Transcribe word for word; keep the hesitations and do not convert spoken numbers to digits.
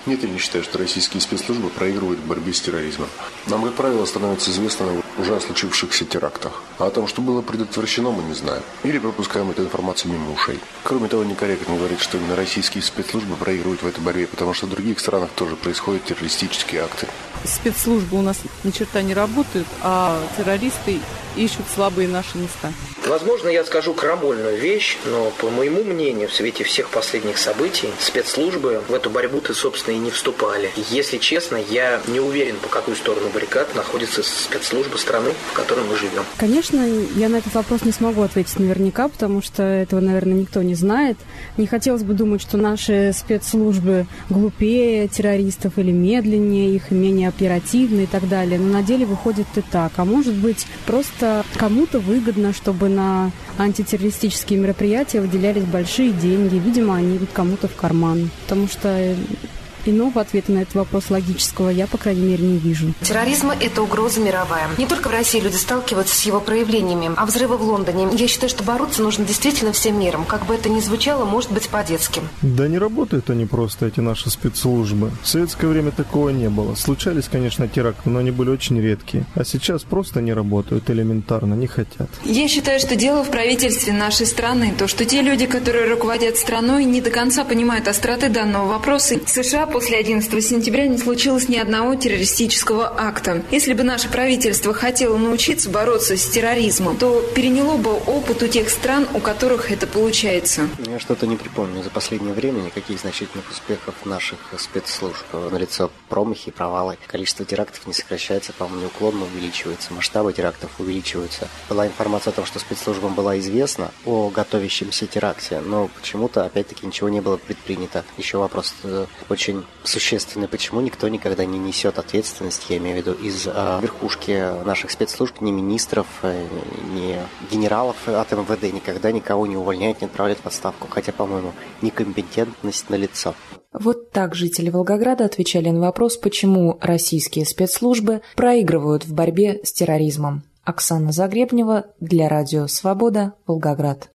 Нет, я не считаю, что российские спецслужбы проигрывают в борьбе с терроризмом. Нам, как правило, становится известно уже о случившихся терактах. А о том, что было предотвращено, мы не знаем. Или пропускаем эту информацию мимо ушей. Кроме того, некорректно говорить, что именно российские спецслужбы проигрывают в этой борьбе, потому что в других странах тоже происходят террористические акты. Спецслужбы у нас ни черта не работают, а террористы ищут слабые наши места. Возможно, я скажу крамольную вещь, но, по моему мнению, в свете всех последних событий, спецслужбы в эту борьбу-то, собственно, и не вступали. Если честно, я не уверен, по какую сторону баррикад находится спецслужба страны, в которой мы живем. Конечно, я на этот вопрос не смогу ответить наверняка, потому что этого, наверное, никто не знает. Не хотелось бы думать, что наши спецслужбы глупее террористов или медленнее их, менее оперативны и так далее. Но на деле выходит и так. А может быть, просто кому-то выгодно, чтобы на антитеррористические мероприятия выделялись большие деньги. Видимо, они идут кому-то в карман. Потому что иного ответа на этот вопрос логического я, по крайней мере, не вижу. Терроризм – это угроза мировая. Не только в России люди сталкиваются с его проявлениями, а взрывы в Лондоне. Я считаю, что бороться нужно действительно всем миром. Как бы это ни звучало, может быть, по-детски. Да не работают они просто, эти наши спецслужбы. В советское время такого не было. Случались, конечно, теракты, но они были очень редкие. А сейчас просто не работают, элементарно, не хотят. Я считаю, что дело в правительстве нашей страны. То, что те люди, которые руководят страной, не до конца понимают остроты данного вопроса. В США после одиннадцатого сентября не случилось ни одного террористического акта. Если бы наше правительство хотело научиться бороться с терроризмом, то переняло бы опыт у тех стран, у которых это получается. Я что-то не припомню за последнее время никаких значительных успехов наших спецслужб. Налицо промахи и провалы. Количество терактов не сокращается, по-моему, неуклонно увеличивается. Масштабы терактов увеличиваются. Была информация о том, что спецслужбам было известно о готовящемся теракте, но почему-то, опять-таки, ничего не было предпринято. Еще вопрос очень существенный. Почему никто никогда не несет ответственность, я имею в виду, из э, верхушки наших спецслужб, ни министров, э, ни генералов от эм вэ дэ, никогда никого не увольняют, не отправляют в отставку, хотя, по-моему, некомпетентность налицо. Вот так жители Волгограда отвечали на вопрос, почему российские спецслужбы проигрывают в борьбе с терроризмом. Оксана Загребнева для Радио Свобода, Волгоград.